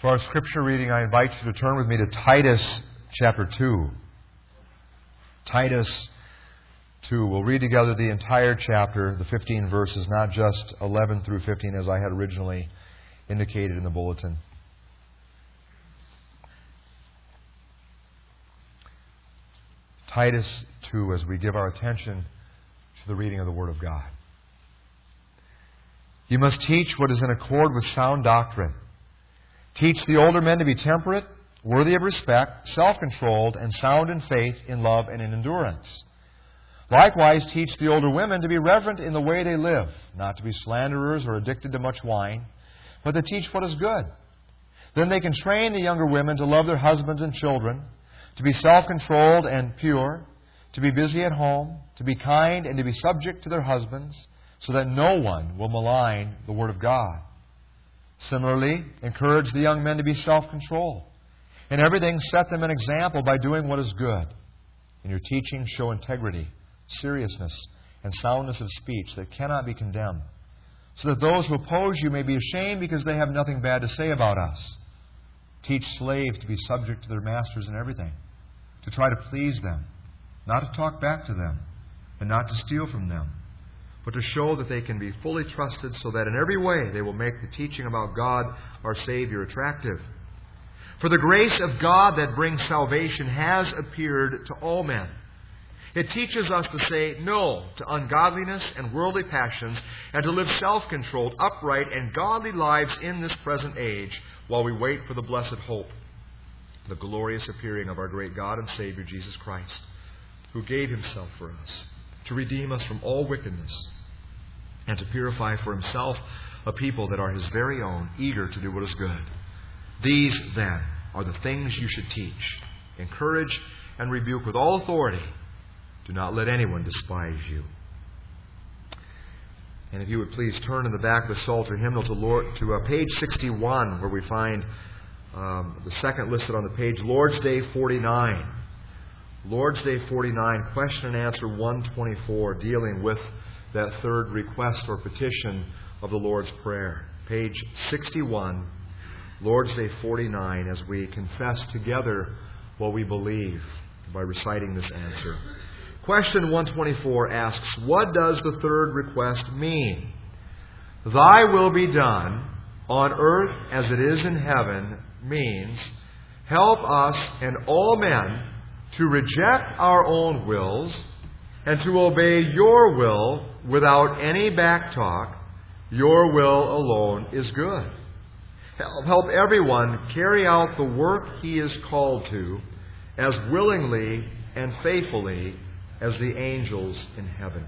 For our scripture reading, I invite you to turn with me to Titus chapter 2. Titus 2. We'll read together the entire chapter, the 15 verses, not just 11 through 15 as I had originally indicated in the bulletin. Titus 2, as we give our attention to the reading of the Word of God. You must teach what is in accord with sound doctrine. Teach the older men to be temperate, worthy of respect, self-controlled, and sound in faith, in love, and in endurance. Likewise, teach the older women to be reverent in the way they live, not to be slanderers or addicted to much wine, but to teach what is good. Then they can train the younger women to love their husbands and children, to be self-controlled and pure, to be busy at home, to be kind, and to be subject to their husbands, so that no one will malign the Word of God. Similarly, encourage the young men to be self-controlled. In everything, set them an example by doing what is good. In your teaching, show integrity, seriousness, and soundness of speech that cannot be condemned, so that those who oppose you may be ashamed because they have nothing bad to say about us. Teach slaves to be subject to their masters in everything, to try to please them, not to talk back to them, and not to steal from them, but to show that they can be fully trusted so that in every way they will make the teaching about God, our Savior, attractive. For the grace of God that brings salvation has appeared to all men. It teaches us to say no to ungodliness and worldly passions and to live self-controlled, upright, and godly lives in this present age while we wait for the blessed hope, the glorious appearing of our great God and Savior, Jesus Christ, who gave Himself for us to redeem us from all wickedness and to purify for Himself a people that are His very own, eager to do what is good. These, then, are the things you should teach. Encourage and rebuke with all authority. Do not let anyone despise you. And if you would please turn in the back of the Psalter hymnal to page 61, where we find the second listed on the page, Lord's Day 49. Lord's Day 49, question and answer 124, dealing with that third request or petition of the Lord's Prayer. Page 61, Lord's Day 49, as we confess together what we believe by reciting this answer. Question 124 asks, what does the third request mean? Thy will be done on earth as it is in heaven means, help us and all men to reject our own wills and to obey Your will without any backtalk. Your will alone is good. Help everyone carry out the work he is called to as willingly and faithfully as the angels in heaven.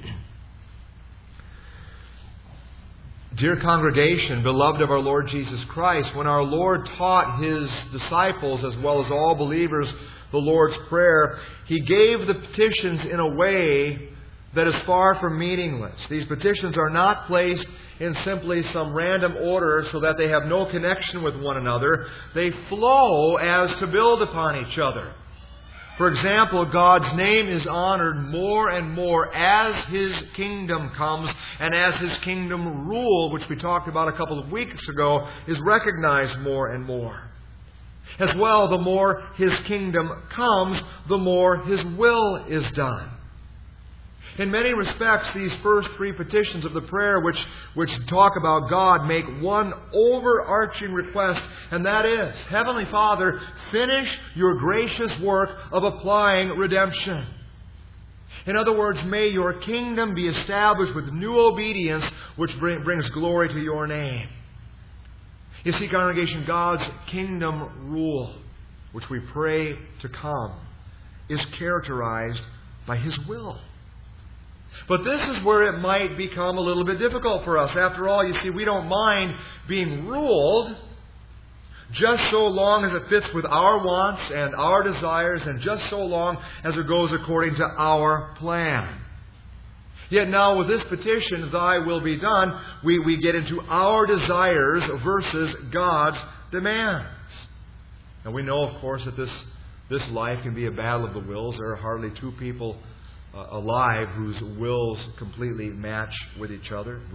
Dear congregation, beloved of our Lord Jesus Christ, when our Lord taught His disciples as well as all believers the Lord's Prayer, He gave the petitions in a way that is far from meaningless. These petitions are not placed in simply some random order so that they have no connection with one another. They flow as to build upon each other. For example, God's name is honored more and more as His kingdom comes and as His kingdom rule, which we talked about a couple of weeks ago, is recognized more and more. As well, the more His kingdom comes, the more His will is done. In many respects, these first three petitions of the prayer, which talk about God, make one overarching request, and that is, Heavenly Father, finish Your gracious work of applying redemption. In other words, may Your kingdom be established with new obedience, which brings glory to Your name. You see, congregation, God's kingdom rule, which we pray to come, is characterized by His will. But this is where it might become a little bit difficult for us. After all, you see, we don't mind being ruled just so long as it fits with our wants and our desires and just so long as it goes according to our plan. Yet now with this petition, Thy will be done, we get into our desires versus God's demands. And we know, of course, that this life can be a battle of the wills. There are hardly two people alive whose wills completely match with each other. We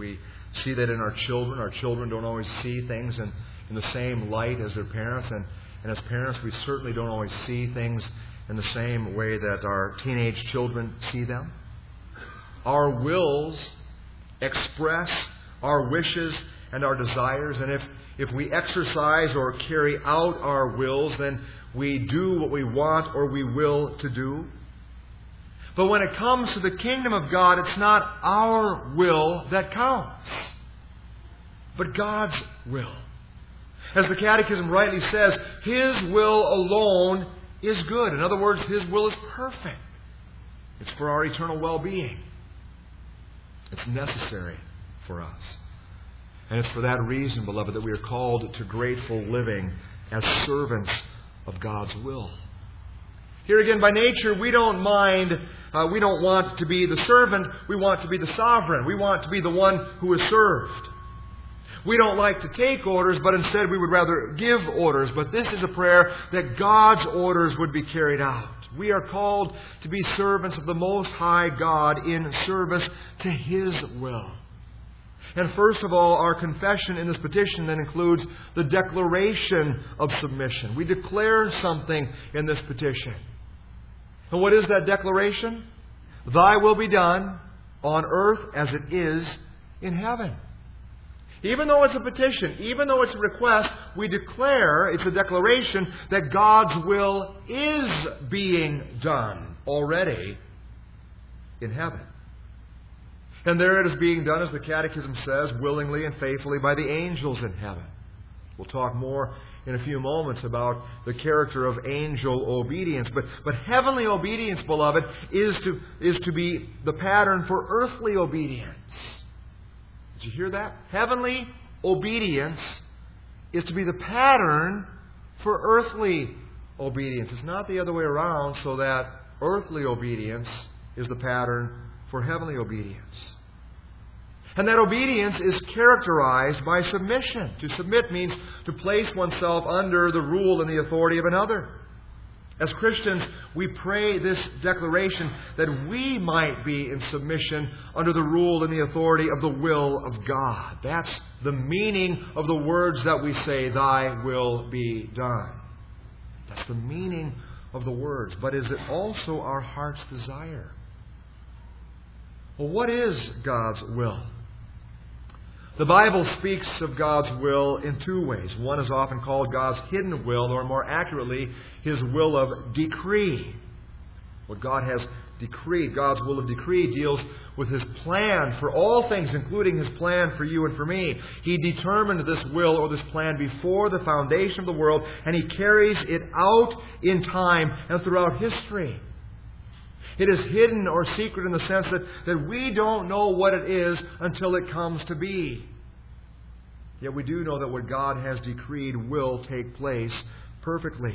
see that in our children. Our children don't always see things in the same light as their parents. And as parents, we certainly don't always see things in the same way that our teenage children see them. Our wills express our wishes and our desires. And if we exercise or carry out our wills, then we do what we want or we will to do. But when it comes to the kingdom of God, it's not our will that counts, but God's will. As the Catechism rightly says, His will alone is good. In other words, His will is perfect. It's for our eternal well-being. It's necessary for us. And it's for that reason, beloved, that we are called to grateful living as servants of God's will. Here again, by nature, we don't want to be the servant, we want to be the sovereign. We want to be the one who is served. We don't like to take orders, but instead we would rather give orders. But this is a prayer that God's orders would be carried out. We are called to be servants of the Most High God in service to His will. And first of all, our confession in this petition then includes the declaration of submission. We declare something in this petition. And what is that declaration? Thy will be done on earth as it is in heaven. Even though it's a petition, even though it's a request, we declare, it's a declaration that God's will is being done already in heaven. And there it is being done, as the Catechism says, willingly and faithfully by the angels in heaven. We'll talk more in a few moments about the character of angel obedience. But heavenly obedience, beloved, is to be the pattern for earthly obedience. Did you hear that? Heavenly obedience is to be the pattern for earthly obedience. It's not the other way around, so that earthly obedience is the pattern for heavenly obedience. And that obedience is characterized by submission. To submit means to place oneself under the rule and the authority of another. As Christians, we pray this declaration that we might be in submission under the rule and the authority of the will of God. That's the meaning of the words that we say, Thy will be done. That's the meaning of the words. But is it also our heart's desire? Well, what is God's will? The Bible speaks of God's will in two ways. One is often called God's hidden will, or more accurately, His will of decree. What God has decreed, God's will of decree, deals with His plan for all things, including His plan for you and for me. He determined this will or this plan before the foundation of the world, and He carries it out in time and throughout history. It is hidden or secret in the sense that we don't know what it is until it comes to be. Yet we do know that what God has decreed will take place perfectly.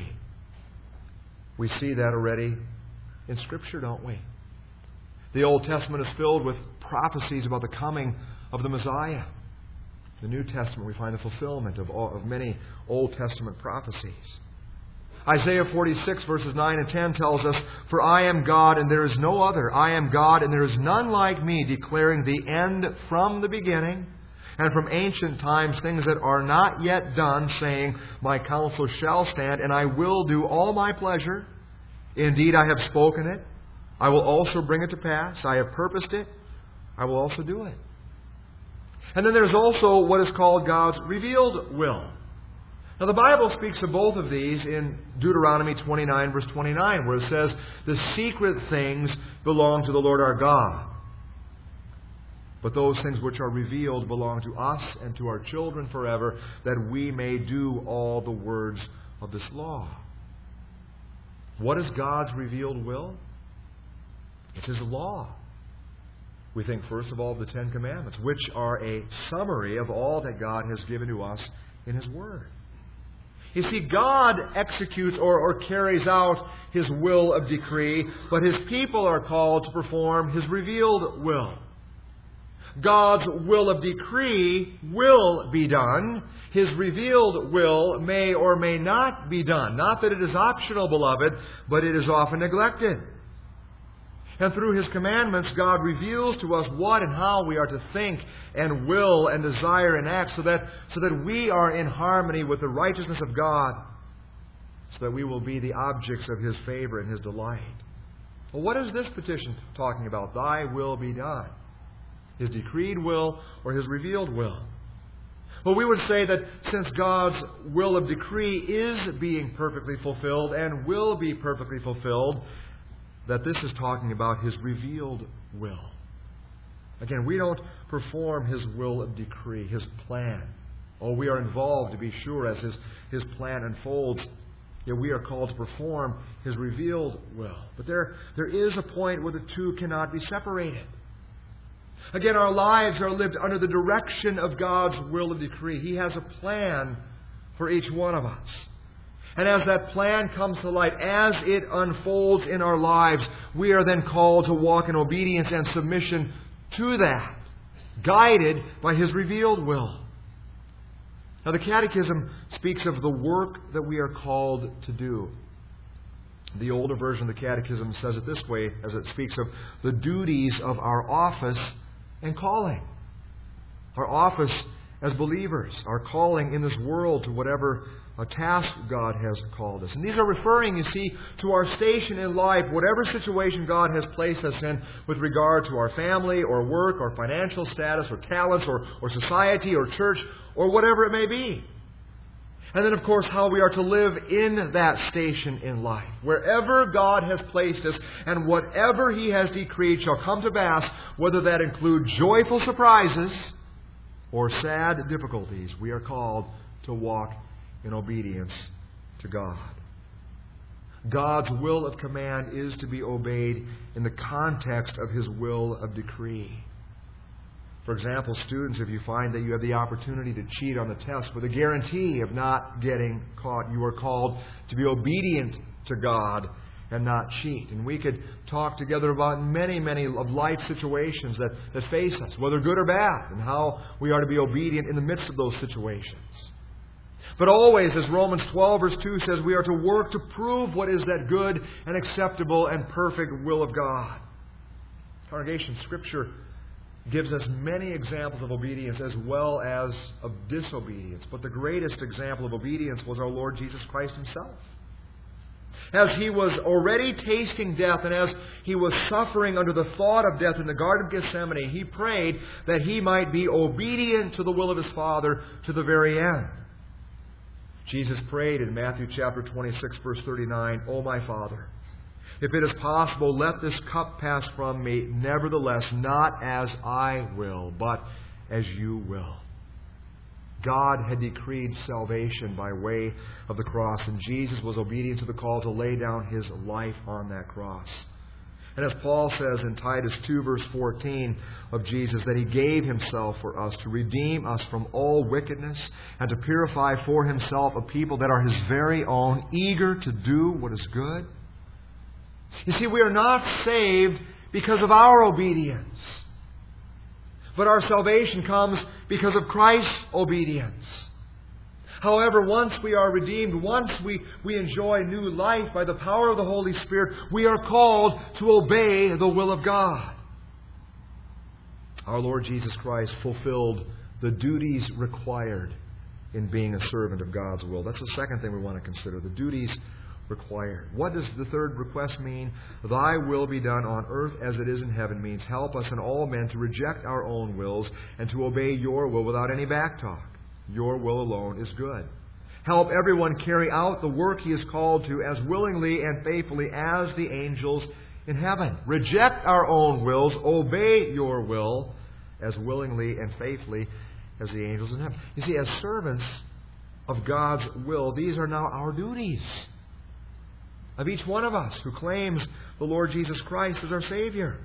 We see that already in Scripture, don't we? The Old Testament is filled with prophecies about the coming of the Messiah. In the New Testament we find the fulfillment of many Old Testament prophecies. Isaiah 46 verses 9 and 10 tells us, For I am God and there is no other. I am God and there is none like me, declaring the end from the beginning, and from ancient times things that are not yet done, saying, My counsel shall stand, and I will do all my pleasure. Indeed, I have spoken it. I will also bring it to pass. I have purposed it. I will also do it. And then there's also what is called God's revealed will. Now, the Bible speaks of both of these in Deuteronomy 29, verse 29, where it says, The secret things belong to the Lord our God. But those things which are revealed belong to us and to our children forever, that we may do all the words of this law. What is God's revealed will? It's His law. We think first of all of the Ten Commandments, which are a summary of all that God has given to us in His Word. You see, God executes or carries out His will of decree, but His people are called to perform His revealed will. God's will of decree will be done. His revealed will may or may not be done. Not that it is optional, beloved, but it is often neglected. And through His commandments, God reveals to us what and how we are to think and will and desire and act so that we are in harmony with the righteousness of God, so that we will be the objects of His favor and His delight. Well, what is this petition talking about? Thy will be done. His decreed will or His revealed will? Well, we would say that since God's will of decree is being perfectly fulfilled and will be perfectly fulfilled, that this is talking about His revealed will. Again, we don't perform His will of decree, His plan. Oh, we are involved, to be sure, as His plan unfolds. Yet we are called to perform His revealed will. But there is a point where the two cannot be separated. Again, our lives are lived under the direction of God's will of decree. He has a plan for each one of us. And as that plan comes to light, as it unfolds in our lives, we are then called to walk in obedience and submission to that, guided by His revealed will. Now, the Catechism speaks of the work that we are called to do. The older version of the Catechism says it this way, as it speaks of the duties of our office and calling. Our office as believers, our calling in this world to whatever a task God has called us. And these are referring, you see, to our station in life, whatever situation God has placed us in with regard to our family or work or financial status or talents or society or church or whatever it may be. And then, of course, how we are to live in that station in life. Wherever God has placed us and whatever He has decreed shall come to pass, whether that include joyful surprises or sad difficulties, we are called to walk in obedience to God. God's will of command is to be obeyed in the context of His will of decree. For example, students, if you find that you have the opportunity to cheat on the test with a guarantee of not getting caught, you are called to be obedient to God and not cheat. And we could talk together about many of life situations that face us, whether good or bad, and how we are to be obedient in the midst of those situations. But always, as Romans 12 verse 2 says, we are to work to prove what is that good and acceptable and perfect will of God. Congregation, Scripture gives us many examples of obedience as well as of disobedience. But the greatest example of obedience was our Lord Jesus Christ Himself. As He was already tasting death and as He was suffering under the thought of death in the Garden of Gethsemane, He prayed that He might be obedient to the will of His Father to the very end. Jesus prayed in Matthew chapter 26, verse 39, O my Father, if it is possible, let this cup pass from me. Nevertheless, not as I will, but as you will. God had decreed salvation by way of the cross, and Jesus was obedient to the call to lay down His life on that cross. And as Paul says in Titus 2, verse 14 of Jesus, that He gave Himself for us to redeem us from all wickedness and to purify for Himself a people that are His very own, eager to do what is good. You see, we are not saved because of our obedience, but our salvation comes because of Christ's obedience. However, once we are redeemed, once we enjoy new life by the power of the Holy Spirit, we are called to obey the will of God. Our Lord Jesus Christ fulfilled the duties required in being a servant of God's will. That's the second thing we want to consider, the duties required. What does the third request mean? Thy will be done on earth as it is in heaven means help us and all men to reject our own wills and to obey Your will without any backtalk. Your will alone is good. Help everyone carry out the work he is called to as willingly and faithfully as the angels in heaven. Reject our own wills, obey Your will as willingly and faithfully as the angels in heaven. You see, as servants of God's will, these are now our duties of each one of us who claims the Lord Jesus Christ as our Savior.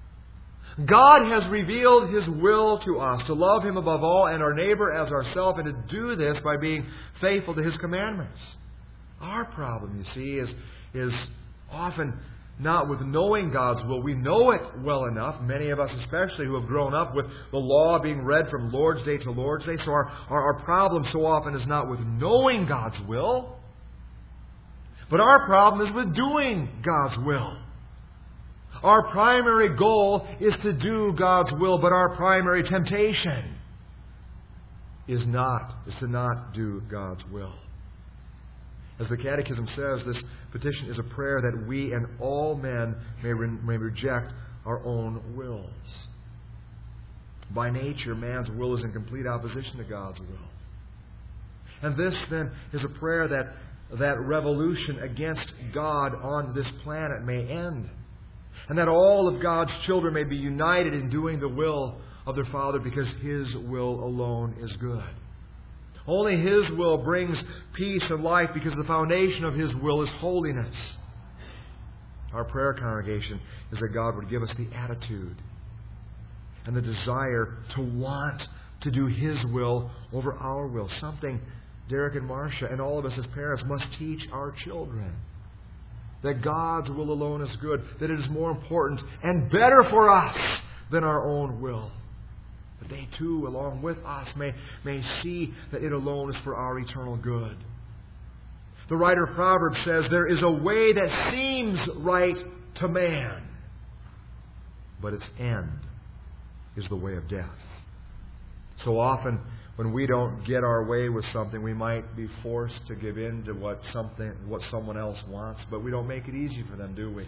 God has revealed His will to us, to love Him above all and our neighbor as ourselves, and to do this by being faithful to His commandments. Our problem, you see, is often not with knowing God's will. We know it well enough, many of us especially who have grown up with the law being read from Lord's Day to Lord's Day. So our problem so often is not with knowing God's will, but our problem is with doing God's will. Our primary goal is to do God's will, but our primary temptation is to not do God's will. As the Catechism says, this petition is a prayer that we and all men may reject our own wills. By nature, man's will is in complete opposition to God's will. And this, then, is a prayer that revolution against God on this planet may end. And that all of God's children may be united in doing the will of their Father because His will alone is good. Only His will brings peace and life because the foundation of His will is holiness. Our prayer, congregation, is that God would give us the attitude and the desire to want to do His will over our will. Something Derek and Marcia and all of us as parents must teach our children. That God's will alone is good. That it is more important and better for us than our own will. That they too, along with us, may see that it alone is for our eternal good. The writer of Proverbs says, there is a way that seems right to man, but its end is the way of death. So often, when we don't get our way with something, we might be forced to give in to what someone else wants, but we don't make it easy for them, do we?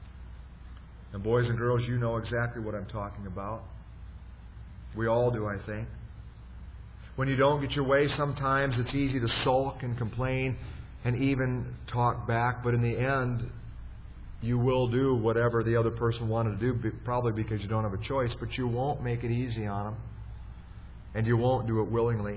And boys and girls, you know exactly what I'm talking about. We all do, I think. When you don't get your way, sometimes it's easy to sulk and complain and even talk back, but in the end, you will do whatever the other person wanted to do, probably because you don't have a choice, but you won't make it easy on them. And you won't do it willingly.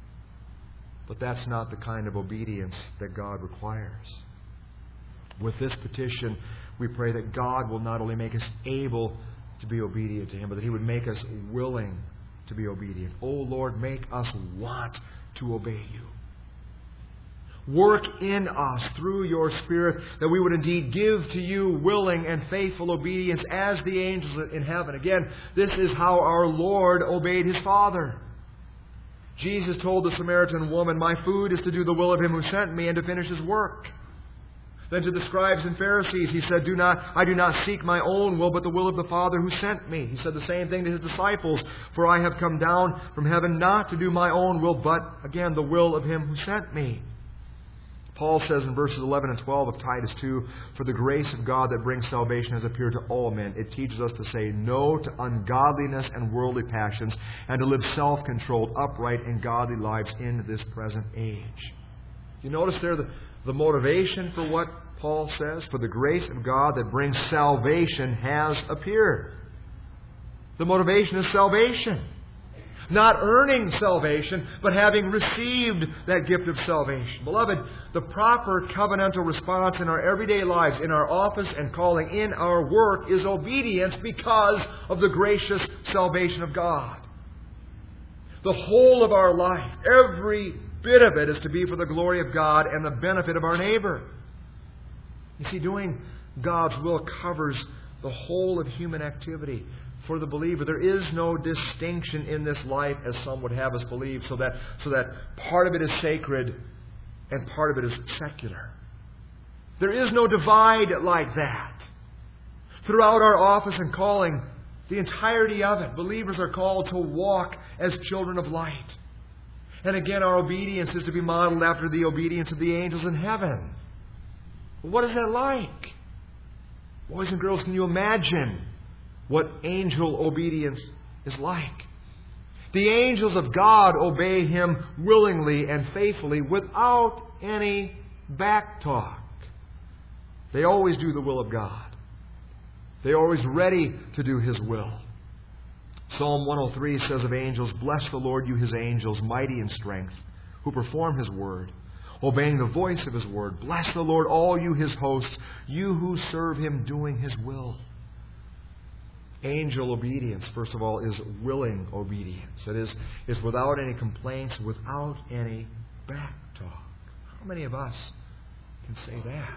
But that's not the kind of obedience that God requires. With this petition, we pray that God will not only make us able to be obedient to Him, but that He would make us willing to be obedient. Oh Lord, make us want to obey You. Work in us through Your Spirit that we would indeed give to You willing and faithful obedience as the angels in heaven. Again, this is how our Lord obeyed His Father. Jesus told the Samaritan woman, my food is to do the will of Him who sent me and to finish His work. Then to the scribes and Pharisees, He said, I do not seek my own will, but the will of the Father who sent me. He said the same thing to His disciples, for I have come down from heaven not to do my own will, but, again, the will of Him who sent me. Paul says in verses 11 and 12 of Titus 2, for the grace of God that brings salvation has appeared to all men. It teaches us to say no to ungodliness and worldly passions and to live self-controlled, upright, and godly lives in this present age. You notice there the motivation for what Paul says? For the grace of God that brings salvation has appeared. The motivation is salvation. Not earning salvation, but having received that gift of salvation. Beloved, the proper covenantal response in our everyday lives, in our office and calling, in our work, is obedience because of the gracious salvation of God. The whole of our life, every bit of it, is to be for the glory of God and the benefit of our neighbor. You see, doing God's will covers the whole of human activity. For the believer, there is no distinction in this life, as some would have us believe, so that part of it is sacred and part of it is secular. There is no divide like that. Throughout our office and calling, the entirety of it, believers are called to walk as children of light. And again, our obedience is to be modeled after the obedience of the angels in heaven. What is that like? Boys and girls, can you imagine what angel obedience is like? The angels of God obey Him willingly and faithfully without any backtalk. They always do the will of God. They're always ready to do His will. Psalm 103 says of angels, bless the Lord, you His angels, mighty in strength, who perform His word, obeying the voice of His word. Bless the Lord, all you His hosts, you who serve Him doing His will. Angel obedience, first of all, is willing obedience. It is without any complaints, without any backtalk. How many of us can say that?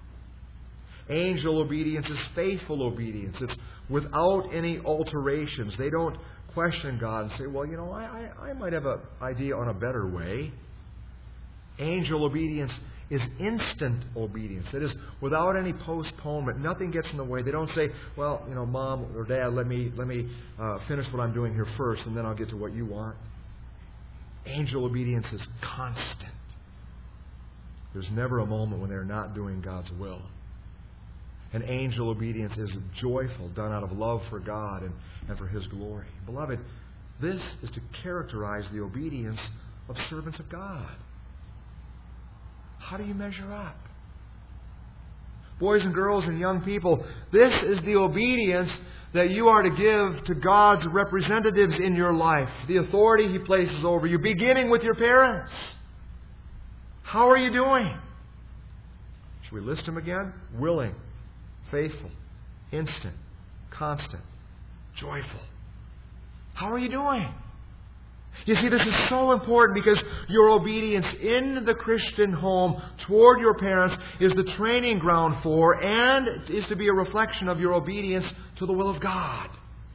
Angel obedience is faithful obedience. It's without any alterations. They don't question God and say, well, I might have an idea on a better way. Angel obedience is instant obedience. That is, without any postponement. Nothing gets in the way. They don't say, well, Mom or Dad, let me finish what I'm doing here first, and then I'll get to what you want. Angel obedience is constant. There's never a moment when they're not doing God's will. And angel obedience is joyful, done out of love for God and for His glory. Beloved, this is to characterize the obedience of servants of God. How do you measure up? Boys and girls and young people, this is the obedience that you are to give to God's representatives in your life, the authority He places over you, beginning with your parents. How are you doing? Should we list them again? Willing, faithful, instant, constant, joyful. How are you doing? You see, this is so important because your obedience in the Christian home toward your parents is the training ground for and is to be a reflection of your obedience to the will of God.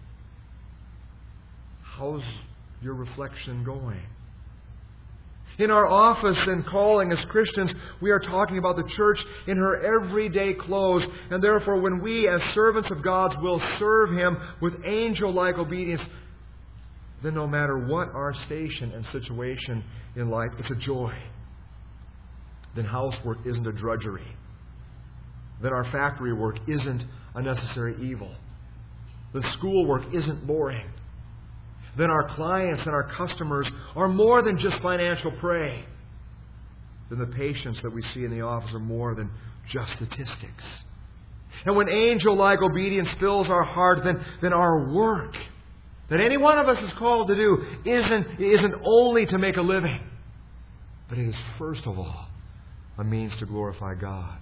How's your reflection going? In our office and calling as Christians, we are talking about the church in her everyday clothes. And therefore, when we as servants of God will serve Him with angel-like obedience, then no matter what our station and situation in life, it's a joy. Then housework isn't a drudgery. Then our factory work isn't a necessary evil. Then schoolwork isn't boring. Then our clients and our customers are more than just financial prey. Then the patients that we see in the office are more than just statistics. And when angel-like obedience fills our heart, then our work that any one of us is called to do isn't only to make a living, but it is first of all a means to glorify God.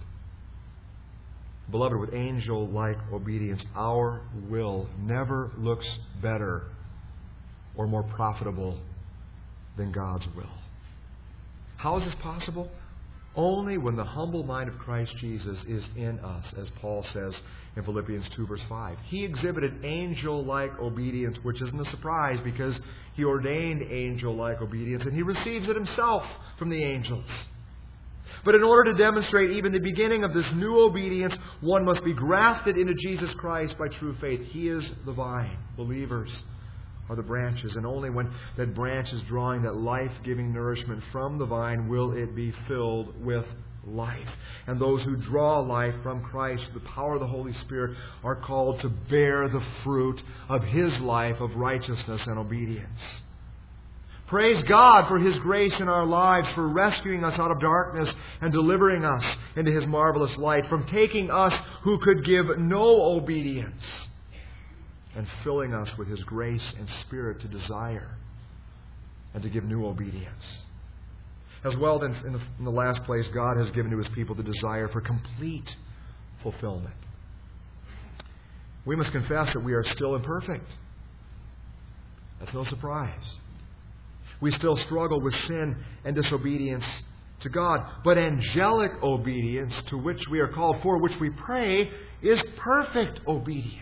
Beloved, with angel-like obedience, our will never looks better or more profitable than God's will. How is this possible? Only when the humble mind of Christ Jesus is in us, as Paul says in Philippians 2 verse 5. He exhibited angel-like obedience, which isn't a surprise because He ordained angel-like obedience and He receives it Himself from the angels. But in order to demonstrate even the beginning of this new obedience, one must be grafted into Jesus Christ by true faith. He is the vine. Believers are the branches. And only when that branch is drawing that life-giving nourishment from the vine will it be filled with life. And those who draw life from Christ, the power of the Holy Spirit, are called to bear the fruit of His life of righteousness and obedience. Praise God for His grace in our lives, for rescuing us out of darkness and delivering us into His marvelous light, from taking us who could give no obedience and filling us with His grace and Spirit to desire and to give new obedience. As well, then, in the last place, God has given to His people the desire for complete fulfillment. We must confess that we are still imperfect. That's no surprise. We still struggle with sin and disobedience to God. But angelic obedience, to which we are called, for which we pray, is perfect obedience.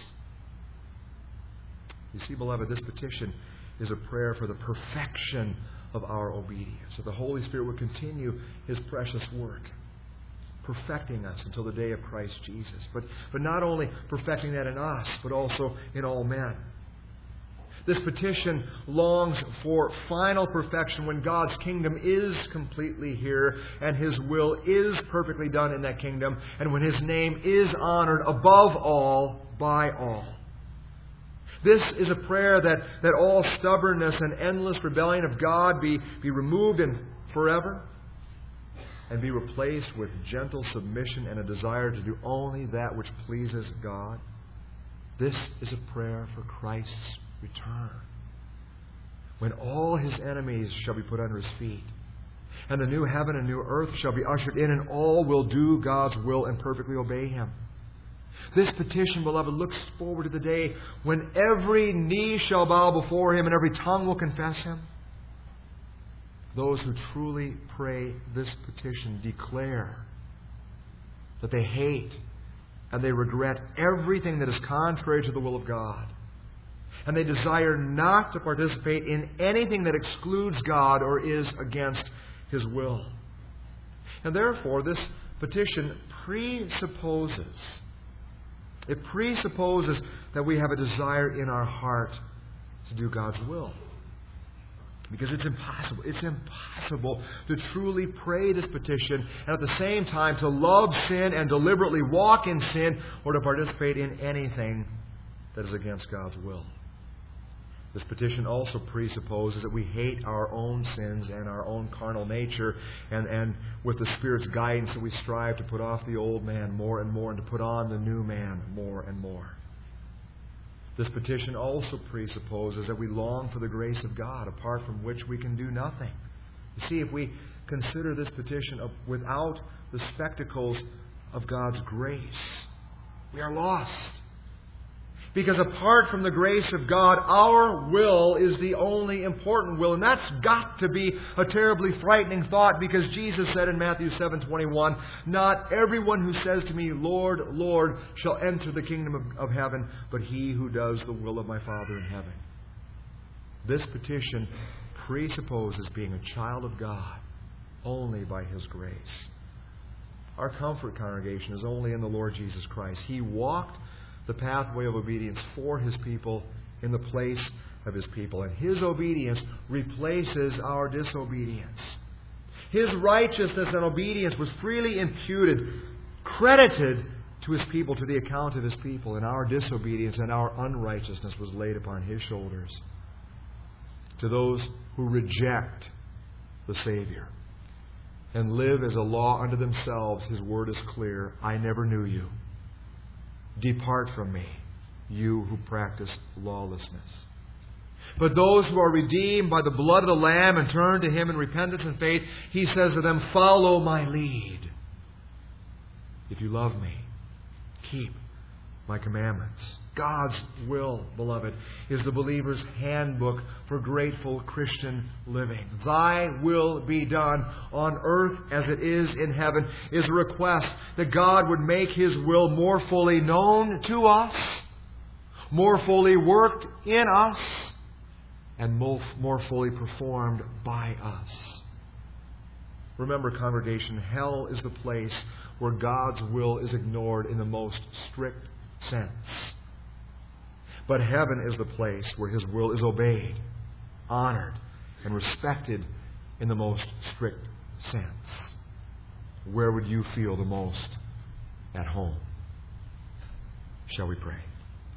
You see, beloved, this petition is a prayer for the perfection of our obedience, that the Holy Spirit would continue His precious work, perfecting us until the day of Christ Jesus. But not only perfecting that in us, but also in all men. This petition longs for final perfection when God's kingdom is completely here and His will is perfectly done in that kingdom, and when His name is honored above all by all. This is a prayer that all stubbornness and endless rebellion of God be removed and forever, and be replaced with gentle submission and a desire to do only that which pleases God. This is a prayer for Christ's return, when all His enemies shall be put under His feet, and the new heaven and new earth shall be ushered in, and all will do God's will and perfectly obey Him. This petition, beloved, looks forward to the day when every knee shall bow before Him and every tongue will confess Him. Those who truly pray this petition declare that they hate and they regret everything that is contrary to the will of God. And they desire not to participate in anything that excludes God or is against His will. And therefore, this petition presupposes that we have a desire in our heart to do God's will. Because it's impossible. It's impossible to truly pray this petition and at the same time to love sin and deliberately walk in sin or to participate in anything that is against God's will. This petition also presupposes that we hate our own sins and our own carnal nature, and with the Spirit's guidance that we strive to put off the old man more and more and to put on the new man more and more. This petition also presupposes that we long for the grace of God, apart from which we can do nothing. You see, if we consider this petition without the spectacles of God's grace, we are lost. Because apart from the grace of God, our will is the only important will. And that's got to be a terribly frightening thought, because Jesus said in Matthew 7:21, "Not everyone who says to me, 'Lord, Lord,' shall enter the kingdom of heaven, but he who does the will of my Father in heaven." This petition presupposes being a child of God only by His grace. Our comfort, congregation, is only in the Lord Jesus Christ. He walked the pathway of obedience for His people in the place of His people. And His obedience replaces our disobedience. His righteousness and obedience was freely imputed, credited to His people, to the account of His people. And our disobedience and our unrighteousness was laid upon His shoulders. To those who reject the Savior and live as a law unto themselves, His word is clear: "I never knew you. Depart from me, you who practice lawlessness." But those who are redeemed by the blood of the Lamb and turn to Him in repentance and faith, He says to them, "Follow my lead. If you love me, keep my commandments." God's will, beloved, is the believer's handbook for grateful Christian living. "Thy will be done on earth as it is in heaven" is a request that God would make His will more fully known to us, more fully worked in us, and more fully performed by us. Remember, congregation, hell is the place where God's will is ignored in the most strict sense. But heaven is the place where His will is obeyed, honored, and respected in the most strict sense. Where would you feel the most at home? Shall we pray?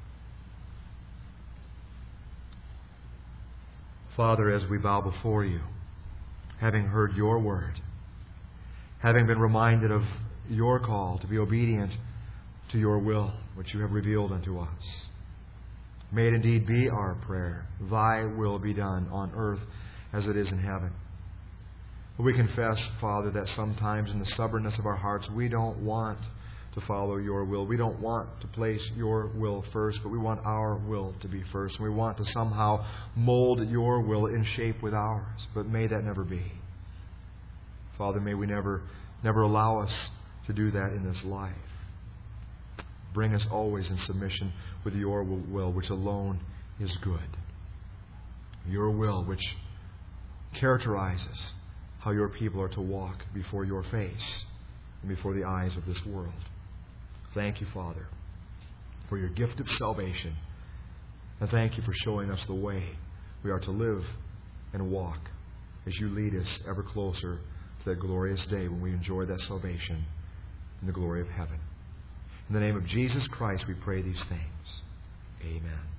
Father, as we bow before You, having heard Your word, having been reminded of Your call to be obedient to Your will, which You have revealed unto us, may it indeed be our prayer: Thy will be done on earth as it is in heaven. We confess, Father, that sometimes in the stubbornness of our hearts, we don't want to follow Your will. We don't want to place Your will first, but we want our will to be first. And we want to somehow mold Your will in shape with ours. But may that never be. Father, may we never allow us to do that in this life. Bring us always in submission with Your will, which alone is good. Your will, which characterizes how Your people are to walk before Your face and before the eyes of this world. Thank You, Father, for Your gift of salvation. And thank You for showing us the way we are to live and walk as You lead us ever closer to that glorious day when we enjoy that salvation in the glory of heaven. In the name of Jesus Christ, we pray these things. Amen.